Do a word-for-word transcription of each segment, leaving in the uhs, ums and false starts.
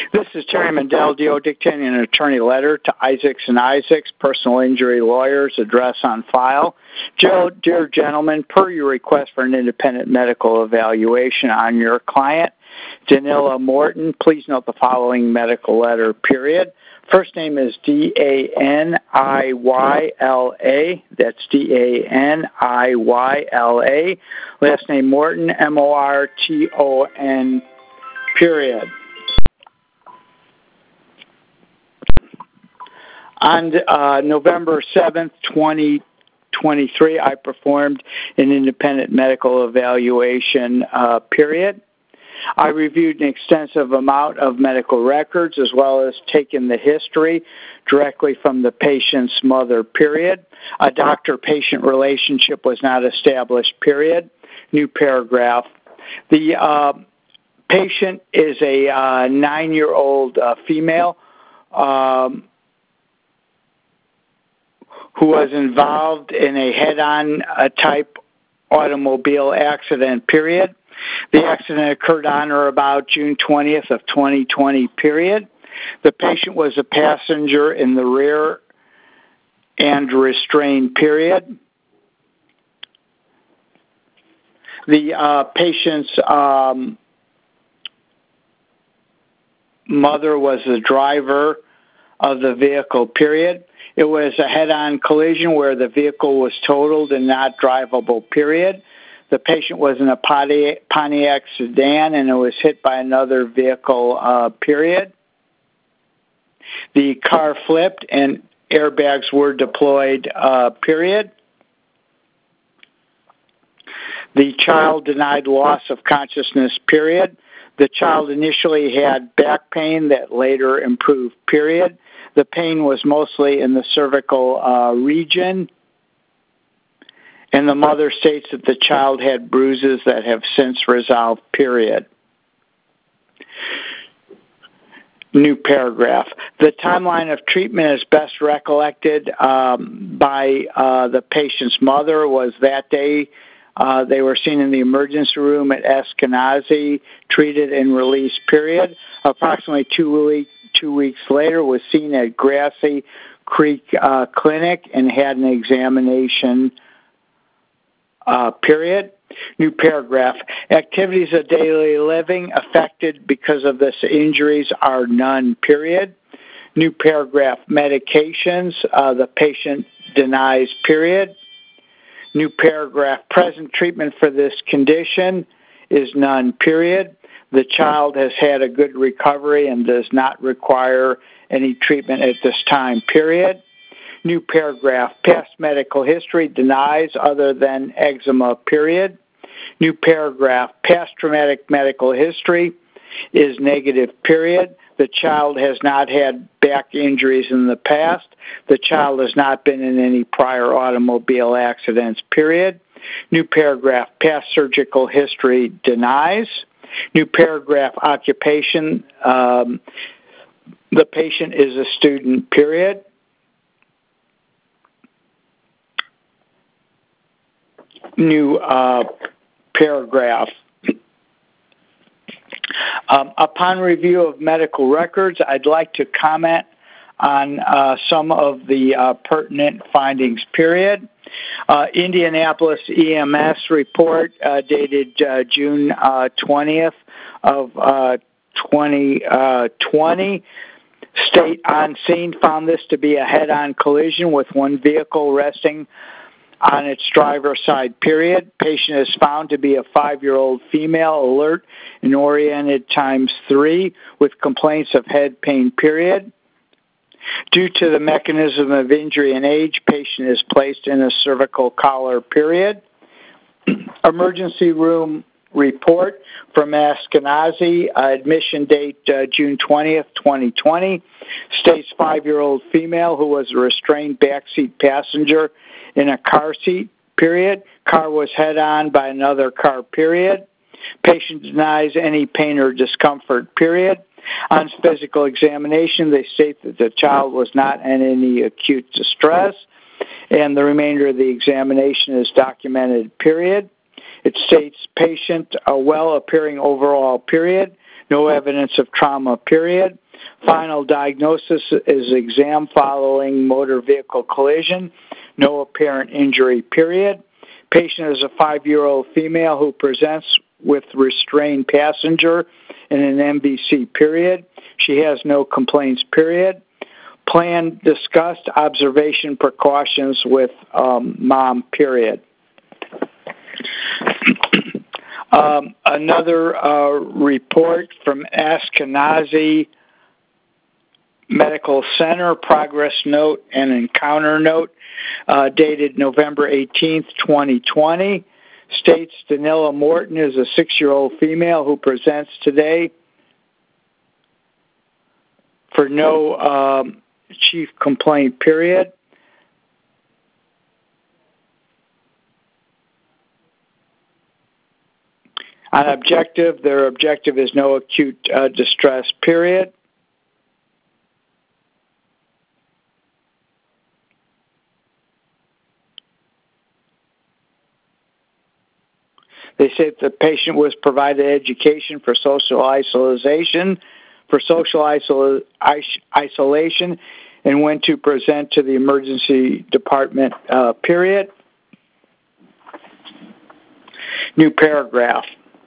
This is Terry Mandel, D O, dictating an attorney letter to Isaacs and Isaacs, personal injury lawyers, address on file. Joe, dear gentlemen, per your request for an independent medical evaluation on your client, Danila Morton, please note the following medical letter, period. First name is D A N I Y L A. That's D A N I Y L A. Last name Morton, M O R T O N, period. On uh, November seventh, twenty twenty-three, I performed an independent medical evaluation, uh, period. I reviewed an extensive amount of medical records as well as taken the history directly from the patient's mother, period. A doctor-patient relationship was not established, period. New paragraph. The uh, patient is a uh, nine-year-old uh, female um, who was involved in a head-on uh, type automobile accident, period. The accident occurred on or about June twentieth of twenty twenty, period. The patient was a passenger in the rear and restrained, period. The uh, patient's um, mother was the driver of the vehicle, period. It was a head-on collision where the vehicle was totaled and not drivable, period. The patient was in a Pontiac sedan and it was hit by another vehicle, uh, period. The car flipped and airbags were deployed, uh, period. The child denied loss of consciousness, period. The child initially had back pain that later improved, period. The pain was mostly in the cervical uh, region. And the mother states that the child had bruises that have since resolved, period. New paragraph. The timeline of treatment is best recollected um, by uh, the patient's mother was that day uh, they were seen in the emergency room at Eskenazi, treated and released, period. Approximately two, week, two weeks later was seen at Grassy Creek uh, Clinic and had an examination, Uh, period. New paragraph. Activities of daily living affected because of this injuries are none, period. New paragraph. Medications, uh, the patient denies, period. New paragraph. Present treatment for this condition is none, period. The child has had a good recovery and does not require any treatment at this time, period. New paragraph. Past medical history denies other than eczema, period. New paragraph. Past traumatic medical history is negative, period. The child has not had back injuries in the past. The child has not been in any prior automobile accidents, period. New paragraph. Past surgical history denies. New paragraph. Occupation. Um, the patient is a student, period. New uh, paragraph. Um, upon review of medical records, I'd like to comment on uh, some of the uh, pertinent findings, period. Uh, Indianapolis E M S report uh, dated uh, June uh, twentieth of uh, twenty twenty. State on scene found this to be a head-on collision with one vehicle resting on its driver's side, period. Patient is found to be a five-year-old female, alert and oriented times three, with complaints of head pain, period. Due to the mechanism of injury and age, patient is placed in a cervical collar, period. Emergency room report from Eskenazi, uh, admission date uh, June twentieth, twenty twenty, states five-year-old female who was a restrained backseat passenger in a car seat, period. Car was head-on by another car, period. Patient denies any pain or discomfort, period. On physical examination, they state that the child was not in any acute distress, and the remainder of the examination is documented, period. It states patient a well-appearing overall, period. No evidence of trauma, period. Final diagnosis is exam following motor vehicle collision. No apparent injury, period. Patient is a five-year-old female who presents with restrained passenger in an M V C, period. She has no complaints, period. Plan discussed, observation precautions with um, mom, period. um, another uh, report from Ashkenazi Medical Center, progress note and encounter note, uh, dated November eighteenth, twenty twenty, states Danila Morton is a six-year-old female who presents today for no um, chief complaint, period. On objective, their objective is no acute uh, distress, period. They say the patient was provided education for social isolation, for social isol- isolation, and went to present to the emergency department, uh, period. New paragraph.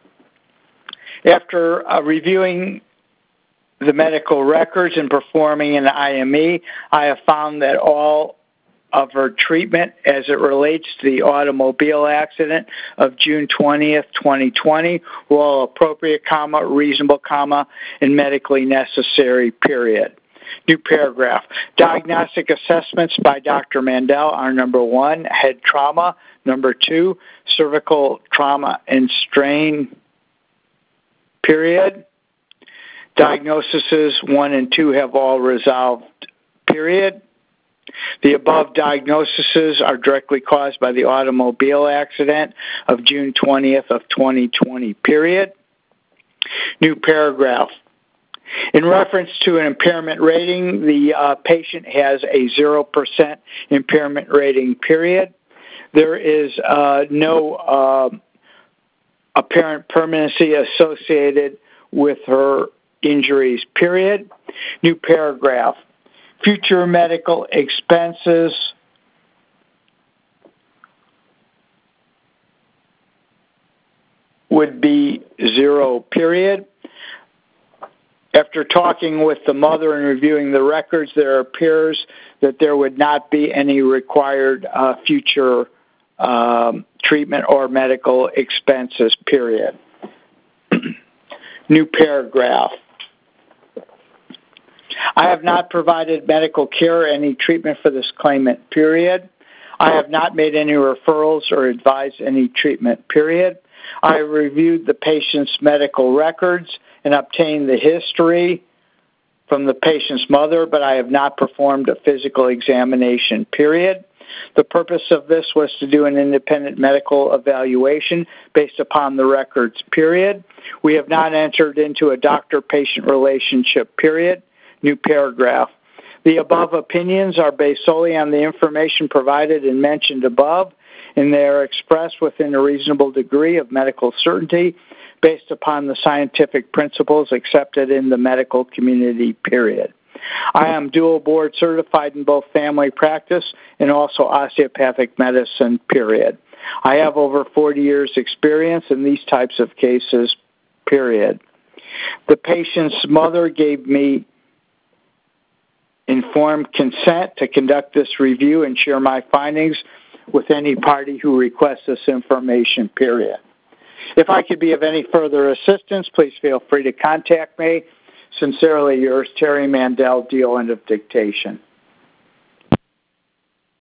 After uh, reviewing the medical records and performing an I M E, I have found that all of her treatment as it relates to the automobile accident of June twentieth, twenty twenty, were all appropriate, comma, reasonable, comma, and medically necessary, period. New paragraph. Diagnostic assessments by Doctor Mandel are number one, head trauma, number two, cervical trauma and strain, period. Diagnoses one and two have all resolved, period. The above diagnoses are directly caused by the automobile accident of June twentieth of twenty twenty, period. New paragraph. In reference to an impairment rating, the uh, patient has a zero percent impairment rating, period. There is uh, no uh, apparent permanency associated with her injuries, period. New paragraph. Future medical expenses would be zero, period. After talking with the mother and reviewing the records, there appears that there would not be any required uh, future um, treatment or medical expenses, period. New paragraph. I have not provided medical care or any treatment for this claimant, period. I have not made any referrals or advised any treatment, period. I have reviewed the patient's medical records and obtained the history from the patient's mother, but I have not performed a physical examination, period. The purpose of this was to do an independent medical evaluation based upon the records, period. We have not entered into a doctor-patient relationship, period. New paragraph. The above opinions are based solely on the information provided and mentioned above, and they are expressed within a reasonable degree of medical certainty based upon the scientific principles accepted in the medical community, period. I am dual board certified in both family practice and also osteopathic medicine, period. I have over forty years experience in these types of cases, period. The patient's mother gave me informed consent to conduct this review and share my findings with any party who requests this information, period. If I could be of any further assistance, please feel free to contact me. Sincerely yours, Terry Mandel, deal end of dictation.